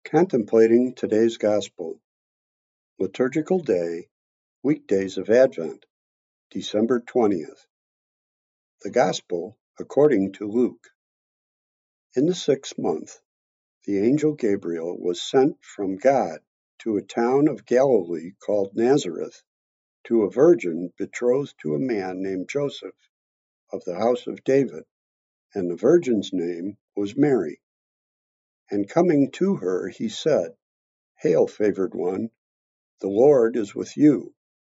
Contemplating today's Gospel, Liturgical Day, Weekdays of Advent, December 20th. The Gospel according to Luke. In the 6th month, the angel Gabriel was sent from God to a town of Galilee called Nazareth, to a virgin betrothed to a man named Joseph of the house of David, and the virgin's name was Mary. And coming to her, he said, "Hail, favored one, the Lord is with you."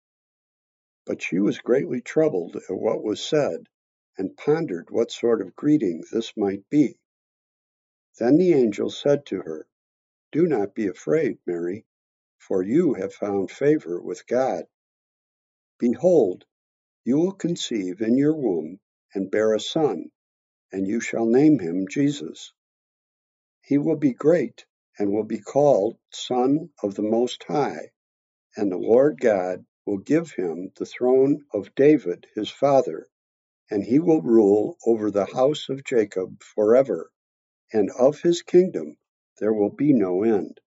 But she was greatly troubled at what was said, and pondered what sort of greeting this might be. Then the angel said to her, "Do not be afraid, Mary, for you have found favor with God. Behold, you will conceive in your womb and bear a son, and you shall name him Jesus. He will be great and will be called Son of the Most High, and the Lord God will give him the throne of David his father, and he will rule over the house of Jacob forever, and of his kingdom there will be no end."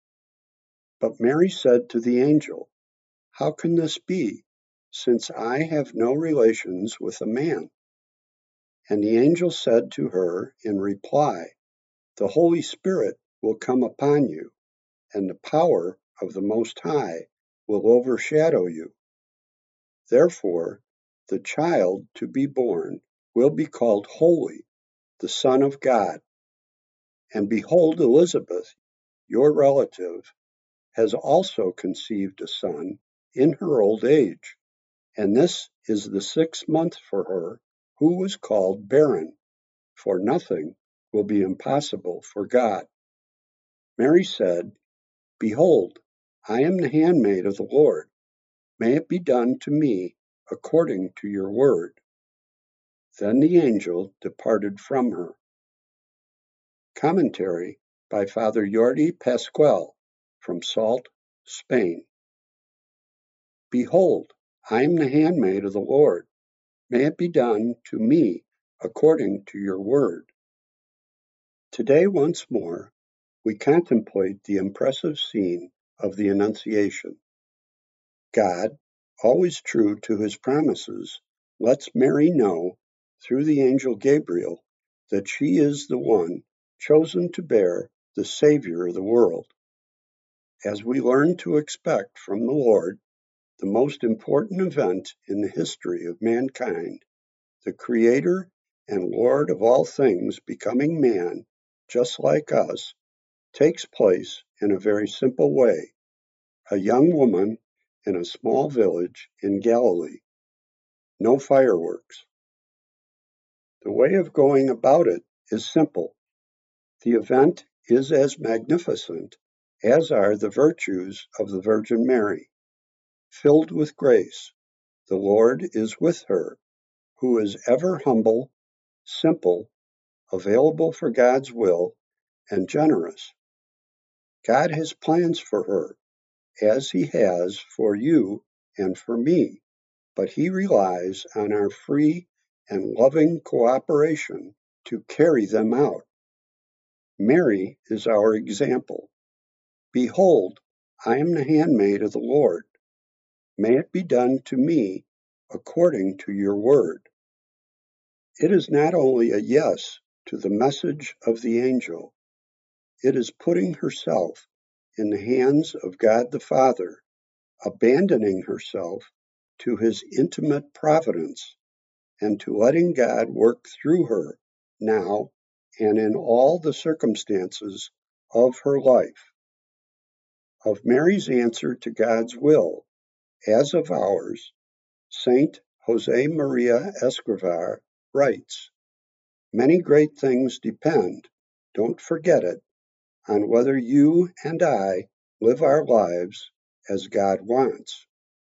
But Mary said to the angel, "How can this be, since I have no relations with a man?" And the angel said to her in reply, "The Holy Spirit will come upon you, and the power of the Most High will overshadow you. Therefore, the child to be born will be called Holy, the Son of God. And behold, Elizabeth, your relative, has also conceived a son in her old age, and this is the 6th month for her who was called barren, for nothing will be impossible for God." Mary said, "Behold, I am the handmaid of the Lord. May it be done to me according to your word." Then the angel departed from her. Commentary by Father Jordi Pascual from Salt, Spain. Behold, I am the handmaid of the Lord. May it be done to me according to your word. Today, once more, we contemplate the impressive scene of the Annunciation. God, always true to his promises, lets Mary know through the angel Gabriel that she is the one chosen to bear the Savior of the world. As we learn to expect from the Lord, the most important event in the history of mankind, the Creator and Lord of all things becoming man, just like us, takes place in a very simple way. A young woman in a small village in Galilee. No fireworks. The way of going about it is simple. The event is as magnificent as are the virtues of the Virgin Mary. Filled with grace, the Lord is with her, who is ever humble, simple, available for God's will, and generous. God has plans for her, as he has for you and for me, but he relies on our free and loving cooperation to carry them out. Mary is our example. "Behold, I am the handmaid of the Lord. May it be done to me according to your word." It is not only a yes to the message of the angel, it is putting herself in the hands of God the Father, abandoning herself to his intimate providence, and to letting God work through her now and in all the circumstances of her life. Of Mary's answer to God's will, as of ours, Saint Jose Maria Escrivá writes, "Many great things depend, don't forget it, on whether you and I live our lives as God wants."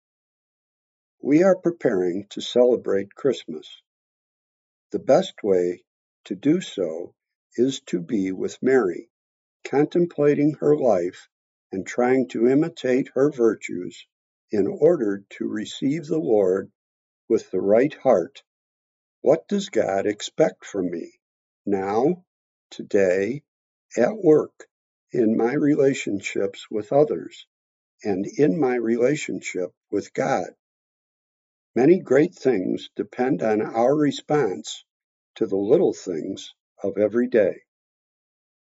We are preparing to celebrate Christmas. The best way to do so is to be with Mary, contemplating her life and trying to imitate her virtues in order to receive the Lord with the right heart. What does God expect from me? Now, today, at work, in my relationships with others and in my relationship with God. Many great things depend on our response to the little things of every day.